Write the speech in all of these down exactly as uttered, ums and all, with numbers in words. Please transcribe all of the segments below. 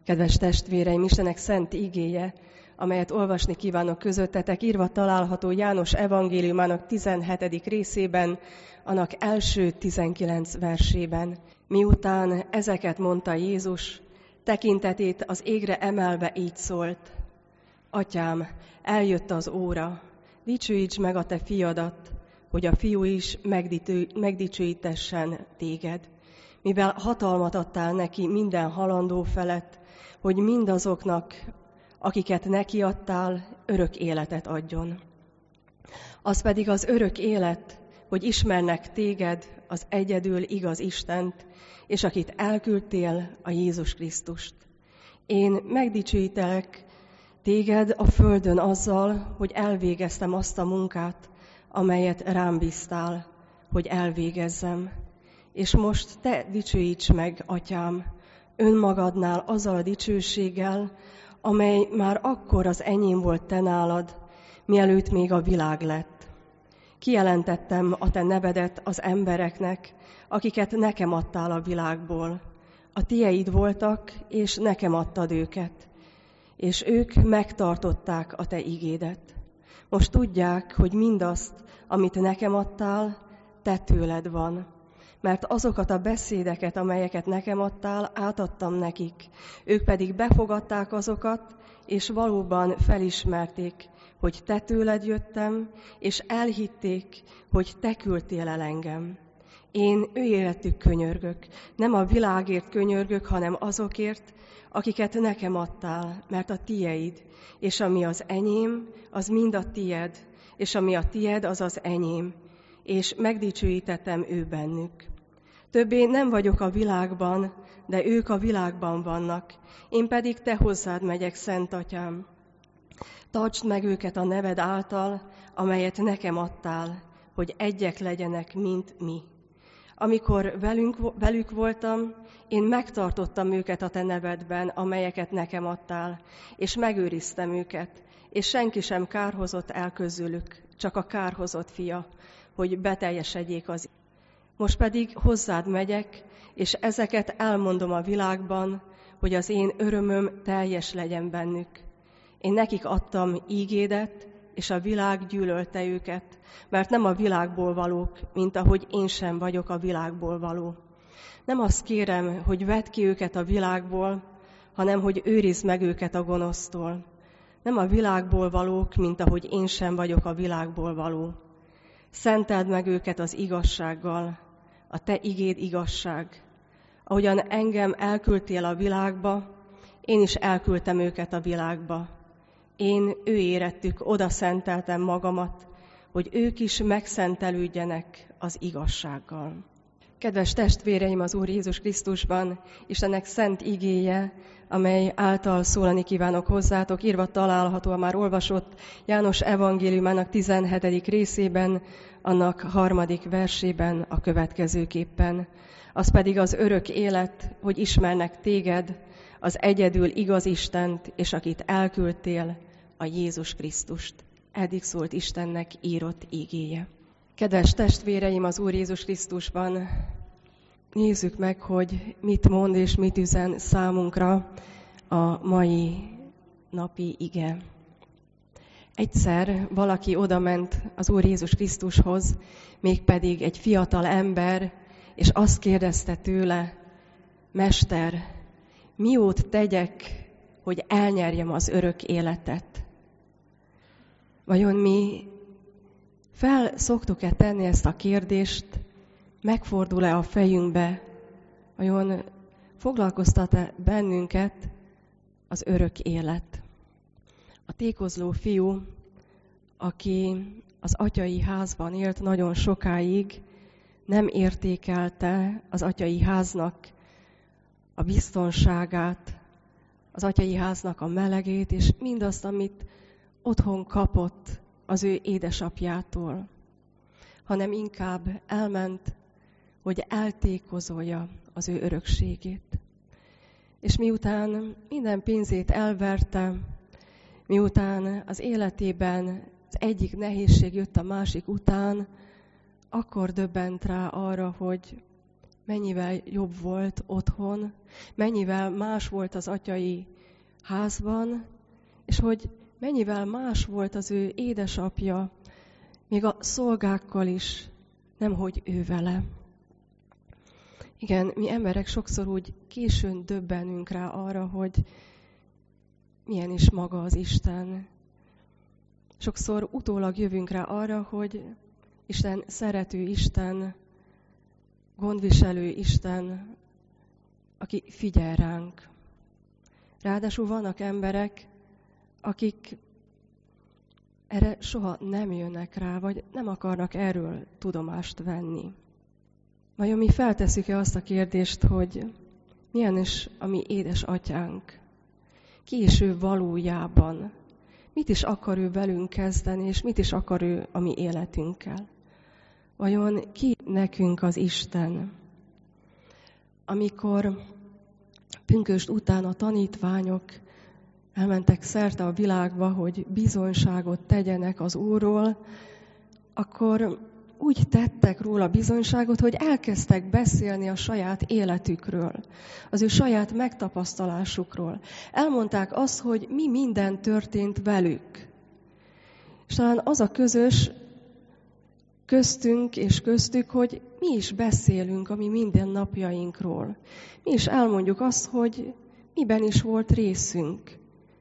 Kedves testvéreim, Istenek szent igéje, amelyet olvasni kívánok közöttetek, írva található János evangéliumának tizenhetedik részében, annak első tizenkilenc versében. Miután ezeket mondta Jézus, tekintetét az égre emelve így szólt: Atyám, eljött az óra, dicsőíts meg a te fiadat, hogy a fiú is megdicsőítessen téged, mivel hatalmat adtál neki minden halandó felett, hogy mindazoknak, akiket neki adtál, örök életet adjon. Az pedig az örök élet, hogy ismernek téged, az egyedül igaz Istent, és akit elküldtél, a Jézus Krisztust. Én megdicsőítelek téged a földön azzal, hogy elvégeztem azt a munkát, amelyet rám bíztál, hogy elvégezzem. És most te dicsőíts meg, Atyám, önmagadnál azzal a dicsőséggel, amely már akkor az enyém volt te nálad, mielőtt még a világ lett. Kijelentettem a te nevedet az embereknek, akiket nekem adtál a világból. A tieid voltak, és nekem adtad őket, és ők megtartották a te igédet. Most tudják, hogy mindazt, amit nekem adtál, te tőled van. Mert azokat a beszédeket, amelyeket nekem adtál, átadtam nekik. Ők pedig befogadták azokat, és valóban felismerték, hogy te tőled jöttem, és elhitték, hogy te küldtél el engem. Én ő életük könyörgök, nem a világért könyörgök, hanem azokért, akiket nekem adtál, mert a tieid, és ami az enyém, az mind a tied, és ami a tied, az az enyém, és megdicsőítettem ő bennük. Többé nem vagyok a világban, de ők a világban vannak, én pedig te hozzád megyek, Szent Atyám. Tartsd meg őket a neved által, amelyet nekem adtál, hogy egyek legyenek, mint mi. Amikor velünk, velük voltam, én megtartottam őket a te nevedben, amelyeket nekem adtál, és megőriztem őket, és senki sem kárhozott el közülük, csak a kárhozott fia, hogy beteljesedjék az. Most pedig hozzád megyek, és ezeket elmondom a világban, hogy az én örömöm teljes legyen bennük. Én nekik adtam ígédet, és a világ gyűlölte őket, mert nem a világból valók, mint ahogy én sem vagyok a világból való. Nem azt kérem, hogy vedd ki őket a világból, hanem hogy őrizd meg őket a gonosztól. Nem a világból valók, mint ahogy én sem vagyok a világból való. Szenteld meg őket az igazsággal, a te igéd igazság. Ahogyan engem elküldtél a világba, én is elküldtem őket a világba. Én ő érettük oda szenteltem magamat, hogy ők is megszentelődjenek az igazsággal. Kedves testvéreim az Úr Jézus Krisztusban, Istennek szent igéje, amely által szólani kívánok hozzátok, írva található a már olvasott János evangéliumának tizenhetedik részében, annak harmadik versében a következőképpen. Az pedig az örök élet, hogy ismernek téged, az egyedül igaz Istent, és akit elküldtél, a Jézus Krisztust. Eddig szólt Istennek írott igéje. Kedves testvéreim az Úr Jézus Krisztusban, nézzük meg, hogy mit mond és mit üzen számunkra a mai napi ige. Egyszer valaki odament az Úr Jézus Krisztushoz, mégpedig egy fiatal ember, és azt kérdezte tőle: Mester, miót tegyek, hogy elnyerjem az örök életet? Vajon mi fel szoktuk-e tenni ezt a kérdést, megfordul-e a fejünkbe, vajon foglalkoztat-e bennünket az örök élet? A tékozló fiú, aki az atyai házban élt nagyon sokáig, nem értékelte az atyai háznak a biztonságát, az atyai háznak a melegét, és mindazt, amit otthon kapott az ő édesapjától, hanem inkább elment, hogy eltékozolja az ő örökségét. És miután minden pénzét elverte, miután az életében az egyik nehézség jött a másik után, akkor döbbent rá arra, hogy mennyivel jobb volt otthon, mennyivel más volt az atyai házban, és hogy mennyivel más volt az ő édesapja, még a szolgákkal is, nemhogy ő vele. Igen, mi emberek sokszor úgy későn döbbenünk rá arra, hogy milyen is maga az Isten. Sokszor utólag jövünk rá arra, hogy Isten szerető Isten, gondviselő Isten, aki figyel ránk. Ráadásul vannak emberek, akik erre soha nem jönnek rá, vagy nem akarnak erről tudomást venni. Vajon mi feltesszük-e azt a kérdést, hogy milyen is a mi édesatyánk? Ki is ő valójában? Mit is akar ő velünk kezdeni, és mit is akar ő a mi életünkkel? Vajon ki nekünk az Isten? Amikor pünkösd után a tanítványok elmentek szerte a világba, hogy bizonyságot tegyenek az Úrról, akkor úgy tettek róla bizonyságot, hogy elkezdtek beszélni a saját életükről, az ő saját megtapasztalásukról. Elmondták azt, hogy mi minden történt velük. És talán az a közös köztünk és köztük, hogy mi is beszélünk a mi mindennapjainkról. Mi is elmondjuk azt, hogy miben is volt részünk.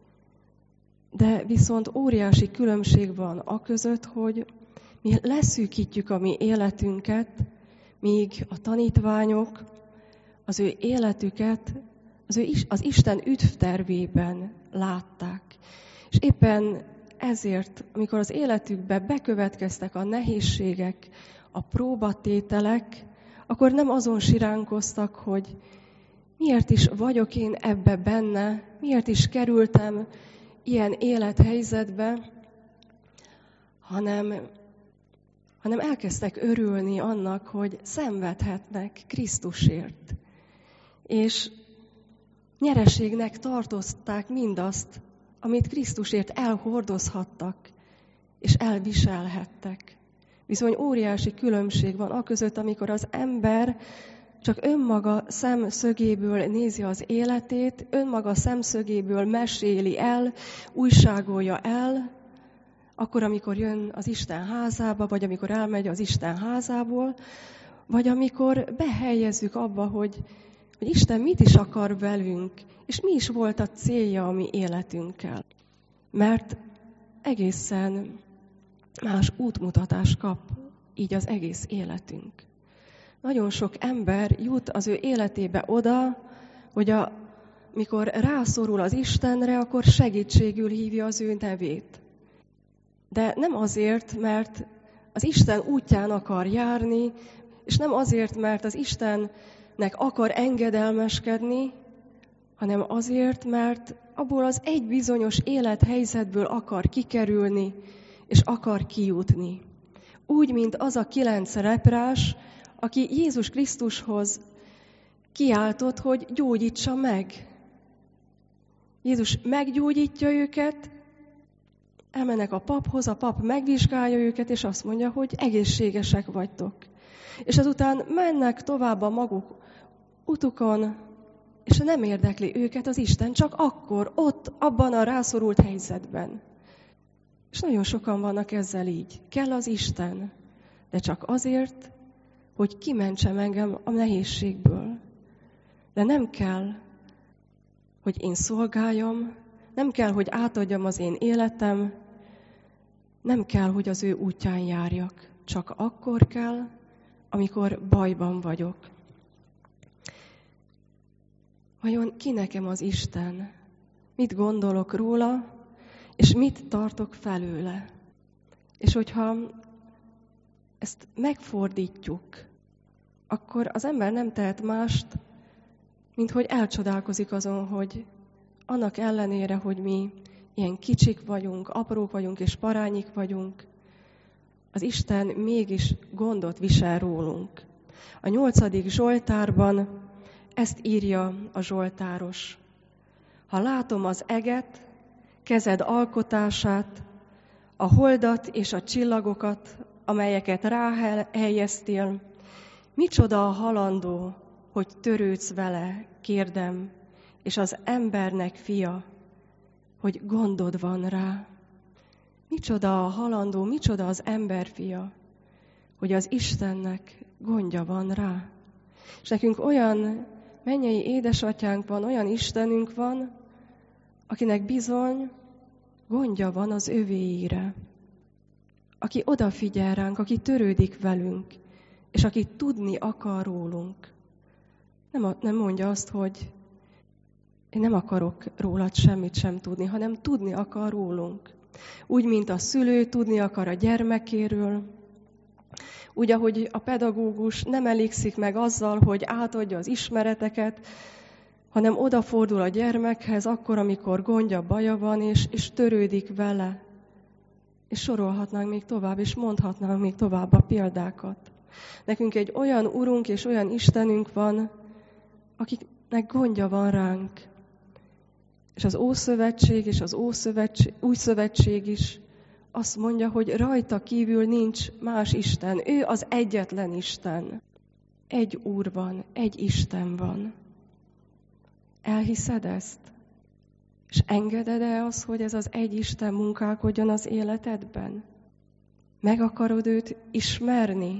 De viszont óriási különbség van a között, hogy mi leszűkítjük a mi életünket, míg a tanítványok az ő életüket az, ő, az Isten üdvtervében látták. És éppen ezért, amikor az életükbe bekövetkeztek a nehézségek, a próbatételek, akkor nem azon siránkoztak, hogy miért is vagyok én ebbe benne, miért is kerültem ilyen élethelyzetbe, hanem, hanem elkezdtek örülni annak, hogy szenvedhetnek Krisztusért. És nyereségnek tartozták mindazt, amit Krisztusért elhordozhattak, és elviselhettek. Bizony óriási különbség van aközött, amikor az ember csak önmaga szemszögéből nézi az életét, önmaga szemszögéből meséli el, újságolja el, akkor, amikor jön az Isten házába, vagy amikor elmegy az Isten házából, vagy amikor behelyezzük abba, hogy, hogy Isten mit is akar velünk, és mi is volt a célja a mi életünkkel. Mert egészen más útmutatást kap így az egész életünk. Nagyon sok ember jut az ő életébe oda, hogy a, mikor rászorul az Istenre, akkor segítségül hívja az ő nevét. De nem azért, mert az Isten útján akar járni, és nem azért, mert az Istennek akar engedelmeskedni, hanem azért, mert abból az egy bizonyos élethelyzetből akar kikerülni, és akar kijutni. Úgy, mint az a kilenc leprás, aki Jézus Krisztushoz kiáltott, hogy gyógyítsa meg. Jézus meggyógyítja őket, elmennek a paphoz, a pap megvizsgálja őket, és azt mondja, hogy egészségesek vagytok. És azután mennek tovább a maguk utukon, és nem érdekli őket az Isten, csak akkor, ott, abban a rászorult helyzetben. És nagyon sokan vannak ezzel így. Kell az Isten, de csak azért, hogy kimentsem engem a nehézségből. De nem kell, hogy én szolgáljam, nem kell, hogy átadjam az én életem, nem kell, hogy az ő útján járjak. Csak akkor kell, amikor bajban vagyok. Vajon ki nekem az Isten? Mit gondolok róla, és mit tartok felőle? És hogyha ezt megfordítjuk, akkor az ember nem tehet mást, mint hogy elcsodálkozik azon, hogy annak ellenére, hogy mi ilyen kicsik vagyunk, aprók vagyunk és parányik vagyunk, az Isten mégis gondot visel rólunk. A nyolcadik Zsoltárban ezt írja a zsoltáros. Ha látom az eget, kezed alkotását, a holdat és a csillagokat, amelyeket ráhelyeztél, Micsoda a halandó, hogy törődsz vele, kérdem, és az embernek fia, hogy gondod van rá. Micsoda a halandó, micsoda az ember fia, hogy az Istennek gondja van rá. És nekünk olyan mennyei édesatyánk van, olyan Istenünk van, akinek bizony gondja van az övéire. Aki odafigyel ránk, aki törődik velünk, és aki tudni akar rólunk. Nem, a, nem mondja azt, hogy én nem akarok rólad semmit sem tudni, hanem tudni akar rólunk. Úgy, mint a szülő tudni akar a gyermekéről, úgy, ahogy a pedagógus nem elégszik meg azzal, hogy átadja az ismereteket, hanem odafordul a gyermekhez akkor, amikor gondja, baja van, és, és törődik vele. És sorolhatnánk még tovább, és mondhatnánk még tovább a példákat. Nekünk egy olyan Urunk és olyan Istenünk van, akiknek gondja van ránk. És az Ószövetség és az Ószövetség, Új Szövetség is azt mondja, hogy rajta kívül nincs más Isten. Ő az egyetlen Isten. Egy Úr van, egy Isten van. Elhiszed ezt? És engeded-e azt, hogy ez az egy Isten munkálkodjon az életedben? Meg akarod őt ismerni?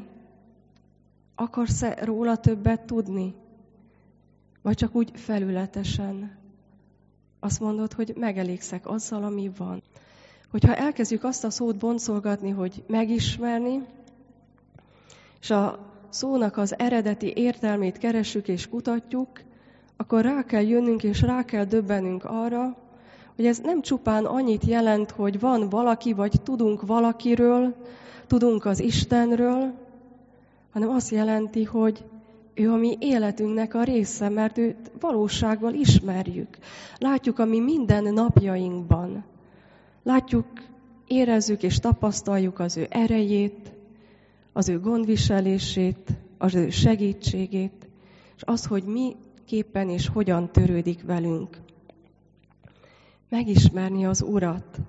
Akarsz-e róla többet tudni? Vagy csak úgy felületesen? Azt mondod, hogy megelégszek azzal, ami van. Hogyha elkezdjük azt a szót boncolgatni, hogy megismerni, és a szónak az eredeti értelmét keressük és kutatjuk, akkor rá kell jönnünk és rá kell döbbenünk arra, hogy ez nem csupán annyit jelent, hogy van valaki, vagy tudunk valakiről, tudunk az Istenről, hanem azt jelenti, hogy ő a mi életünknek a része, mert őt valósággal ismerjük. Látjuk a mi minden napjainkban. Látjuk, érezzük és tapasztaljuk az ő erejét, az ő gondviselését, az ő segítségét, és az, hogy mi képpen és hogyan törődik velünk. Megismerni az Urat.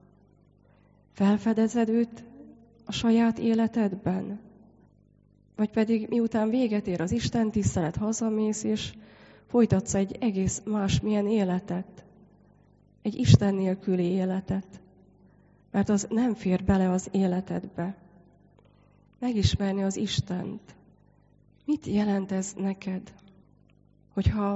Felfedezed őt a saját életedben? Vagy pedig miután véget ér az Isten tisztelet, hazamész, és folytatsz egy egész másmilyen életet. Egy Isten nélküli életet. Mert az nem fér bele az életedbe. Megismerni az Istent. Mit jelent ez neked? Hogyha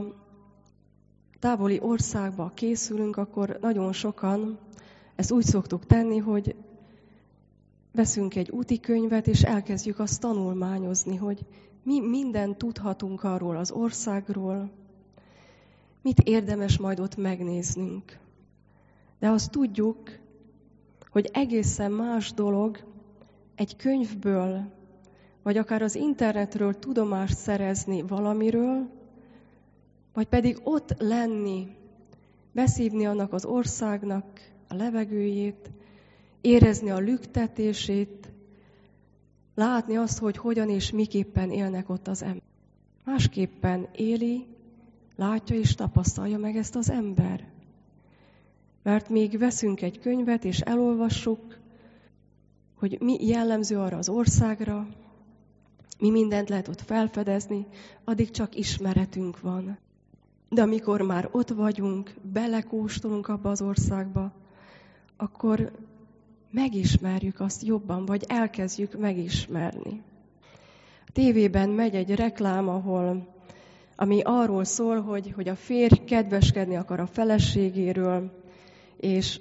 távoli országba készülünk, akkor nagyon sokan ezt úgy szoktuk tenni, hogy veszünk egy útikönyvet, és elkezdjük azt tanulmányozni, hogy mi mindent tudhatunk arról az országról, mit érdemes majd ott megnéznünk. De azt tudjuk, hogy egészen más dolog egy könyvből, vagy akár az internetről tudomást szerezni valamiről, vagy pedig ott lenni, beszívni annak az országnak a levegőjét, érezni a lüktetését, látni azt, hogy hogyan és miképpen élnek ott az ember. Másképpen éli, látja és tapasztalja meg ezt az ember. Mert még veszünk egy könyvet és elolvassuk, hogy mi jellemző arra az országra, mi mindent lehet ott felfedezni, addig csak ismeretünk van. De amikor már ott vagyunk, belekóstolunk abba az országba, akkor megismerjük azt jobban, vagy elkezdjük megismerni. A tévében megy egy reklám, ahol, ami arról szól, hogy, hogy a férj kedveskedni akar a feleségéről, és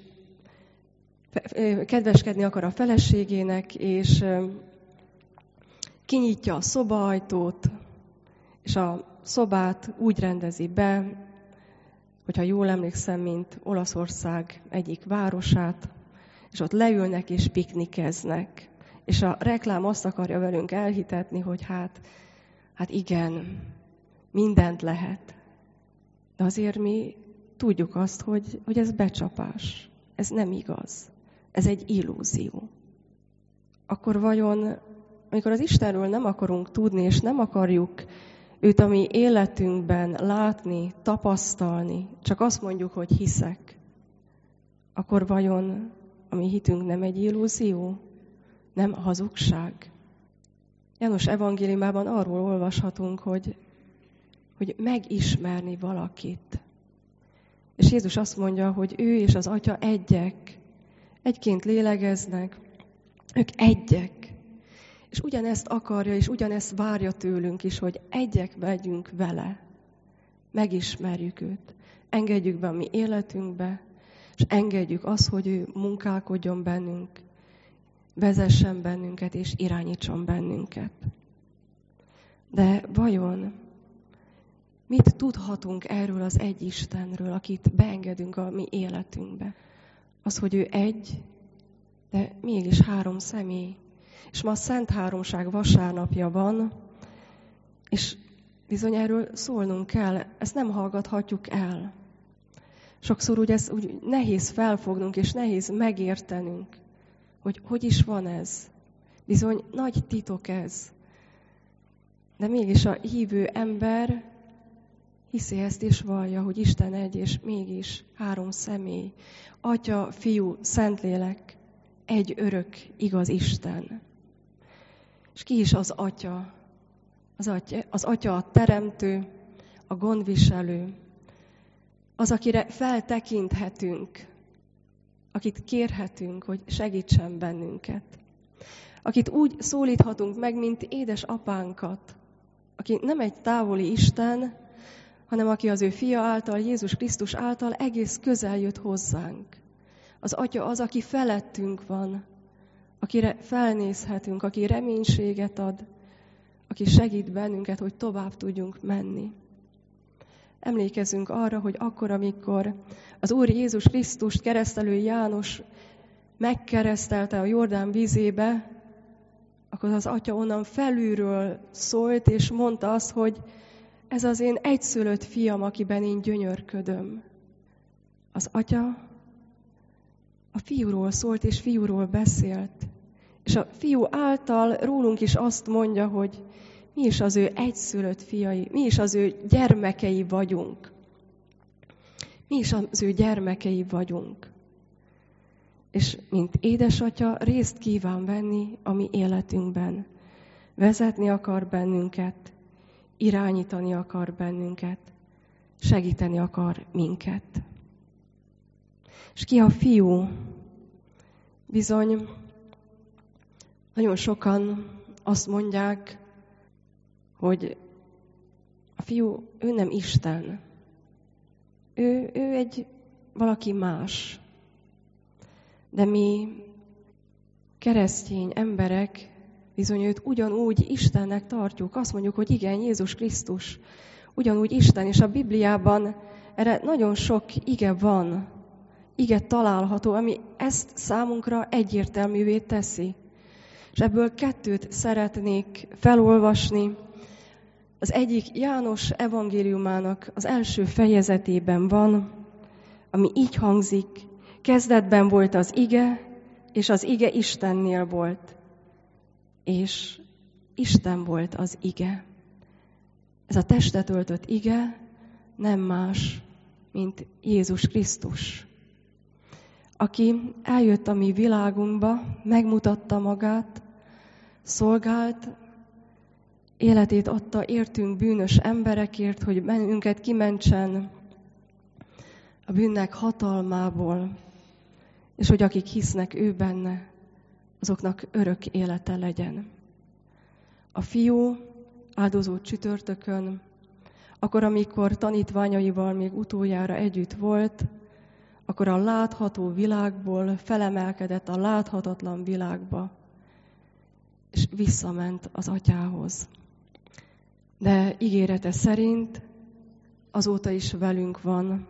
kedveskedni akar a feleségének, és kinyitja a szobaajtót, és a szobát úgy rendezi be, hogyha jól emlékszem, mint Olaszország egyik városát, és ott leülnek és piknikeznek. És a reklám azt akarja velünk elhitetni, hogy hát, hát igen, mindent lehet. De azért mi tudjuk azt, hogy, hogy ez becsapás. Ez nem igaz. Ez egy illúzió. Akkor vajon, amikor az Istenről nem akarunk tudni, és nem akarjuk őt a mi életünkben látni, tapasztalni, csak azt mondjuk, hogy hiszek, akkor vajon a mi hitünk nem egy illúzió? Nem hazugság? János evangéliumában arról olvashatunk, hogy, hogy megismerni valakit. És Jézus azt mondja, hogy ő és az Atya egyek, egyként lélegeznek, ők egyek. És ugyanezt akarja, és ugyanezt várja tőlünk is, hogy egyek legyünk vele. Megismerjük őt. Engedjük be a mi életünkbe, és engedjük azt, hogy ő munkálkodjon bennünk, vezessen bennünket, és irányítson bennünket. De vajon mit tudhatunk erről az egy Istenről, akit beengedünk a mi életünkbe? Az, hogy ő egy, de mégis három személy. És ma a Szent Háromság vasárnapja van, és bizony erről szólnunk kell, ezt nem hallgathatjuk el. Sokszor úgy ezt úgy nehéz felfognunk, és nehéz megértenünk, hogy hogy is van ez. Bizony nagy titok ez. De mégis a hívő ember hiszi ezt és vallja, hogy Isten egy, és mégis három személy. Atya, Fiú, Szentlélek, egy örök, igaz Isten. És ki is az Atya? Az Atya, az Atya a teremtő, a gondviselő, az, akire feltekinthetünk, akit kérhetünk, hogy segítsen bennünket. Akit úgy szólíthatunk meg, mint édesapánkat, aki nem egy távoli Isten, hanem aki az ő fia által, Jézus Krisztus által egész közel jött hozzánk. Az Atya az, aki felettünk van, akire felnézhetünk, aki reménységet ad, aki segít bennünket, hogy tovább tudjunk menni. Emlékezzünk arra, hogy akkor, amikor az Úr Jézus Krisztust keresztelő János megkeresztelte a Jordán vízébe, akkor az Atya onnan felülről szólt, és mondta azt, hogy ez az én egyszülött fiam, akiben én gyönyörködöm. Az Atya a Fiúról szólt, és Fiúról beszélt. És a Fiú által rólunk is azt mondja, hogy mi is az ő egyszülött fiai, mi is az ő gyermekei vagyunk. Mi is az ő gyermekei vagyunk. És mint édesatya részt kíván venni a mi életünkben. Vezetni akar bennünket, irányítani akar bennünket, segíteni akar minket. És ki a Fiú? Bizony, nagyon sokan azt mondják, hogy a Fiú, ő nem Isten. Ő, ő egy valaki más. De mi keresztény emberek bizony őt ugyanúgy Istennek tartjuk. Azt mondjuk, hogy igen, Jézus Krisztus ugyanúgy Isten, és a Bibliában erre nagyon sok ige van, ige található, ami ezt számunkra egyértelművé teszi. És ebből kettőt szeretnék felolvasni. Az egyik János evangéliumának az első fejezetében van, ami így hangzik: kezdetben volt az ige, és az ige Istennél volt, és Isten volt az ige. Ez a testet öltött ige nem más, mint Jézus Krisztus, aki eljött a mi világunkba, megmutatta magát, szolgált, életét adta értünk bűnös emberekért, hogy bennünket kimentsen a bűnnek hatalmából, és hogy akik hisznek ő benne, azoknak örök élete legyen. A Fiú áldozó csütörtökön, akkor, amikor tanítványaival még utoljára együtt volt, akkor a látható világból felemelkedett a láthatatlan világba, és visszament az Atyához. De ígérete szerint azóta is velünk van,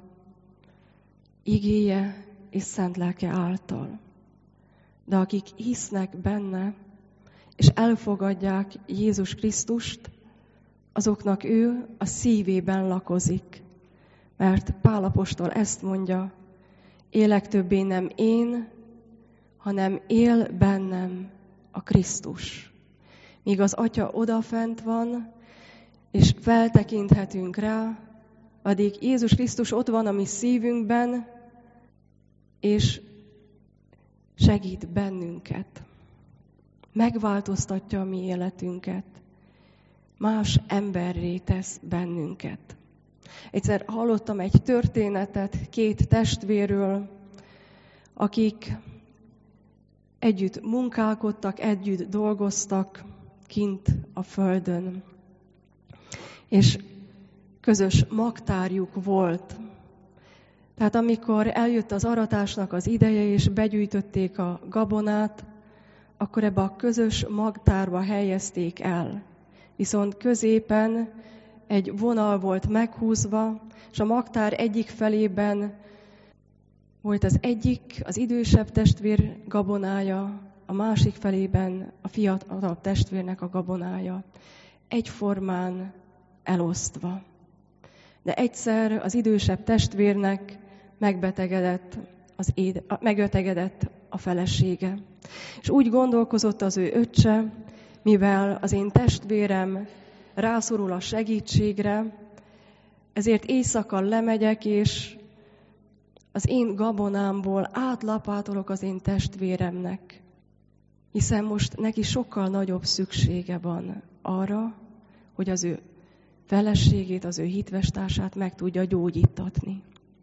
igéje és szent lelke által. De akik hisznek benne, és elfogadják Jézus Krisztust, azoknak ő a szívében lakozik. Mert Pál apostol ezt mondja: élek többé nem én, hanem él bennem a Krisztus. Míg az Atya odafent van, és feltekinthetünk rá, addig Jézus Krisztus ott van a mi szívünkben, és segít bennünket. megváltoztatja a mi életünket, más emberré tesz bennünket. Egyszer hallottam egy történetet két testvérről, akik együtt munkálkodtak, együtt dolgoztak kint a földön. És közös magtárjuk volt. Tehát amikor eljött az aratásnak az ideje, és begyűjtötték a gabonát, akkor ebbe a közös magtárba helyezték el. Viszont középen egy vonal volt meghúzva, és a magtár egyik felében volt az egyik, az idősebb testvér gabonája, a másik felében a fiatalabb testvérnek a gabonája. Egyformán elosztva. De egyszer az idősebb testvérnek megbetegedett, az éde, megbetegedett a felesége. És úgy gondolkozott az ő öccse, mivel az én testvérem rászorul a segítségre, ezért éjszaka lemegyek, és az én gabonámból átlapátolok az én testvéremnek, hiszen most neki sokkal nagyobb szüksége van arra, hogy az ő feleségét, az ő hitvestársát meg tudja gyógyítatni.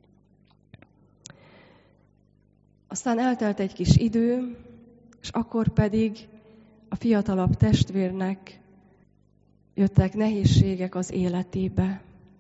Aztán eltelt egy kis idő, és akkor pedig a fiatalabb testvérnek jöttek nehézségek az életébe,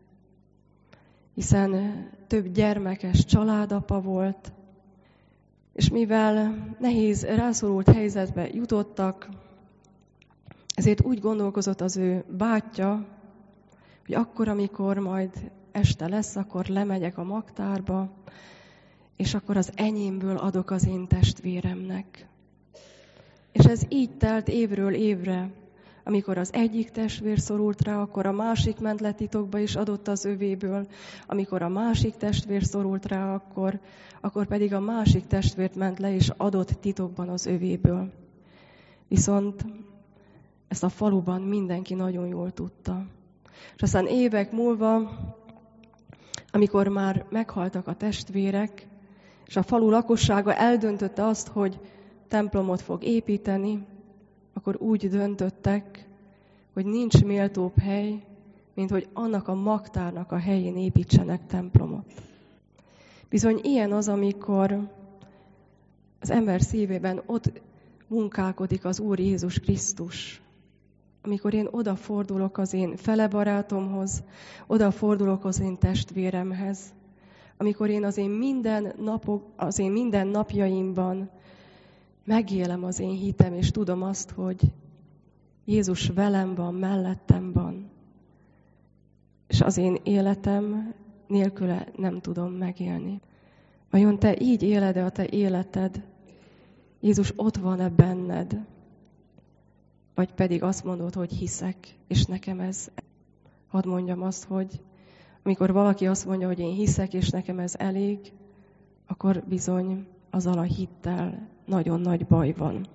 hiszen több gyermekes családapa volt, és mivel nehéz, rászorult helyzetbe jutottak, ezért úgy gondolkozott az ő bátyja, hogy akkor, amikor majd este lesz, akkor lemegyek a magtárba, és akkor az enyémből adok az én testvéremnek. És ez így telt évről évre. Amikor az egyik testvér szorult rá, akkor a másik ment le titokba és adott az övéből. Amikor a másik testvér szorult rá, akkor, akkor pedig a másik testvért ment le és adott titokban az övéből. Viszont ezt a faluban mindenki nagyon jól tudta. És aztán évek múlva, amikor már meghaltak a testvérek, és a falu lakossága eldöntötte azt, hogy templomot fog építeni, akkor úgy döntöttek, hogy nincs méltóbb hely, mint hogy annak a magtárnak a helyén építsenek templomot. Bizony ilyen az, amikor az ember szívében ott munkálkodik az Úr Jézus Krisztus. Amikor én odafordulok az én felebarátomhoz, odafordulok az én testvéremhez, amikor én az én minden, napok, az én minden napjaimban megélem az én hitem, és tudom azt, hogy Jézus velem van, mellettem van, és az én életem nélküle nem tudom megélni. Vajon te így éled-e a te életed? Jézus ott van-e benned? Vagy pedig azt mondod, hogy hiszek, és nekem ez, hadd mondjam azt, hogy amikor valaki azt mondja, hogy én hiszek, és nekem ez elég, akkor bizony azzal a hittel nagyon nagy baj van.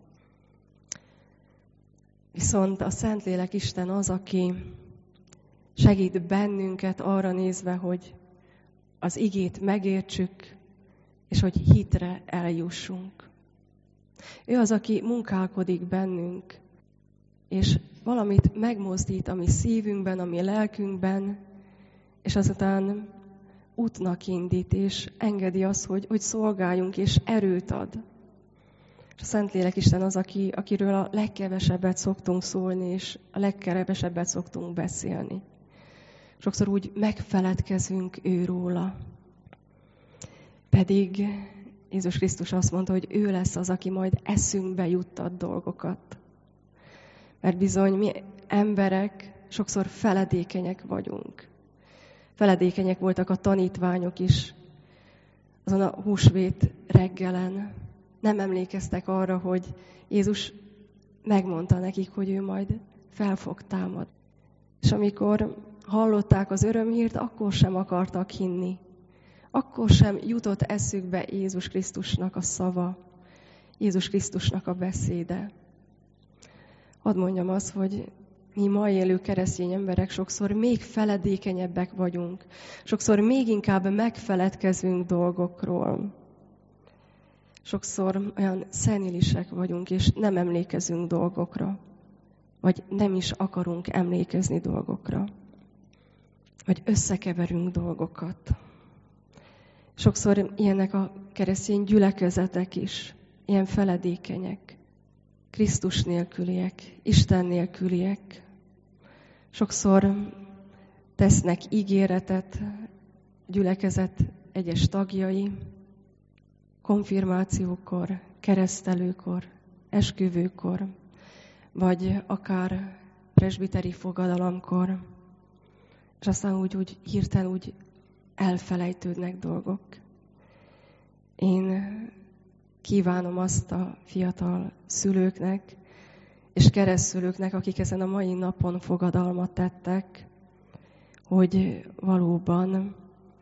Viszont a Szentlélek Isten az, aki segít bennünket arra nézve, hogy az igét megértsük, és hogy hitre eljussunk. Ő az, aki munkálkodik bennünk, és valamit megmozdít a mi szívünkben, a mi lelkünkben, és azután útnak indít, és engedi azt, hogy, hogy szolgáljunk, és erőt ad. És a Szentlélek Isten az, aki, akiről a legkevesebbet szoktunk szólni, és a legkevesebbet szoktunk beszélni. Sokszor úgy megfeledkezünk őróla. Pedig Jézus Krisztus azt mondta, hogy ő lesz az, aki majd eszünkbe juttat dolgokat. Mert bizony mi emberek sokszor feledékenyek vagyunk. Feledékenyek voltak a tanítványok is azon a húsvét reggelen. Nem emlékeztek arra, hogy Jézus megmondta nekik, hogy ő majd fel fog támadni. És amikor hallották az örömhírt, akkor sem akartak hinni. Akkor sem jutott eszükbe Jézus Krisztusnak a szava, Jézus Krisztusnak a beszéde. Hadd mondjam azt, hogy mi ma élő keresztény emberek sokszor még feledékenyebbek vagyunk. Sokszor még inkább megfeledkezünk dolgokról. Sokszor olyan szenilisek vagyunk, és nem emlékezünk dolgokra, vagy nem is akarunk emlékezni dolgokra, vagy összekeverünk dolgokat. Sokszor ilyenek a keresztény gyülekezetek is, ilyen feledékenyek, Krisztus nélküliek, Isten nélküliek. Sokszor tesznek ígéretet gyülekezet egyes tagjai, konfirmációkor, keresztelőkor, esküvőkor, vagy akár presbiteri fogadalomkor, és aztán úgy, úgy hirtelen úgy elfelejtődnek dolgok. Én kívánom azt a fiatal szülőknek és keresztszülőknek, akik ezen a mai napon fogadalmat tettek, hogy valóban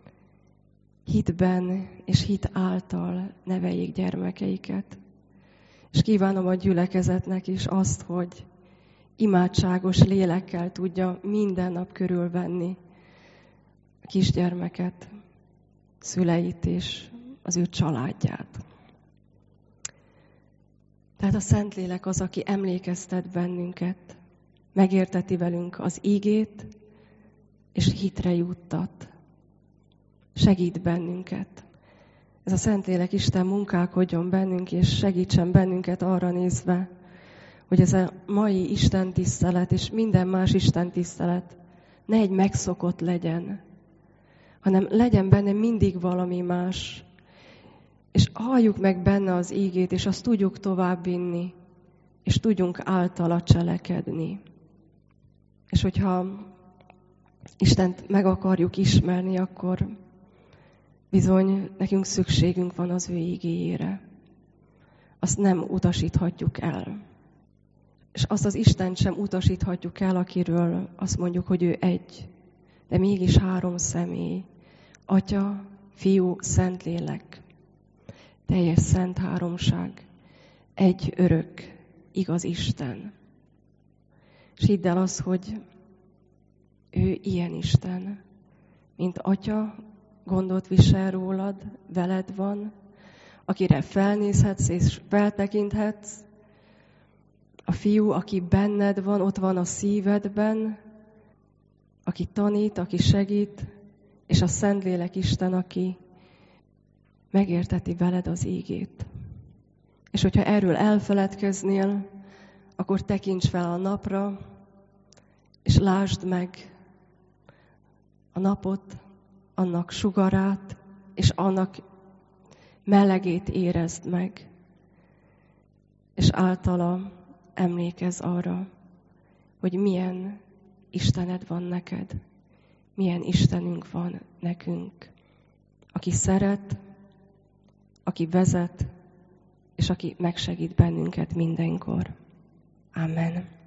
hitben és hit által neveljék gyermekeiket. És kívánom a gyülekezetnek is azt, hogy imádságos lélekkel tudja minden nap körülvenni a kisgyermeket, szüleit és az ő családját. Tehát a Szentlélek az, aki emlékeztet bennünket, megérteti velünk az ígét, és hitre juttat. Segít bennünket. Ez a Szentlélek Isten munkálkodjon bennünk, és segítsen bennünket arra nézve, hogy ez a mai Isten tisztelet és minden más Isten tisztelet ne egy megszokott legyen, hanem legyen benne mindig valami más, és halljuk meg benne az ígét, és azt tudjuk továbbvinni, és tudjunk általa cselekedni. És hogyha Istent meg akarjuk ismerni, akkor bizony nekünk szükségünk van az ő ígéjére. Azt nem utasíthatjuk el. És azt az Istent sem utasíthatjuk el, akiről azt mondjuk, hogy ő egy, de mégis három személy. Atya, Fiú, Szentlélek. Teljes szent háromság. Egy örök, igaz Isten. És hidd el azt, hogy ő ilyen Isten, mint Atya, gondot visel rólad, veled van, akire felnézhetsz és feltekinthetsz, a Fiú, aki benned van, ott van a szívedben, aki tanít, aki segít, és a Szentlélek Isten, aki megérteti veled az ígét. És hogyha erről elfeledkeznél, akkor tekints fel a napra, és lásd meg a napot, annak sugarát, és annak melegét érezd meg, és általa emlékezz arra, hogy milyen Istened van neked, milyen Istenünk van nekünk, aki szeret, aki vezet, és aki megsegít bennünket mindenkor. Amen.